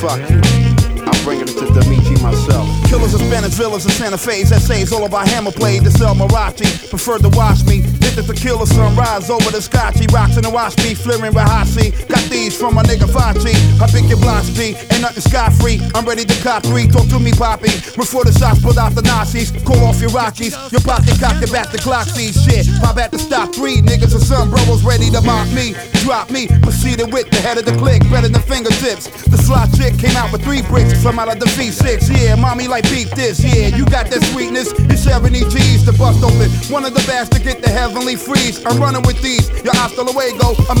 fuck you. I'm bringing it to Dimitri myself. Killers of Spanish villas and Santa Fe's. Essays all about hammer play to sell Marachi. Preferred to watch me. Hit the tequila sunrise over the scotchy. Rocks in the wash me, flaring with Hasi. Got these from my nigga Fachi. I pick your blocks, G. Ain't nothing scot free. I'm ready to cop 3. Talk to me, Poppy. Before the shots put out the Nazis. Call off your Rockies. Your pocket cocked it back the clock. See shit. Pop at the stop 3. Niggas and some bros ready to mock me. Drop me. Proceeded with the head of the click. Better than fingertips. The slot chick came out with 3 bricks. From out of the V6, yeah, mommy like beat this, yeah, you got that sweetness, you 70 G's to bust open, one of the best to get the heavenly freeze, I'm running with these, your hasta luego,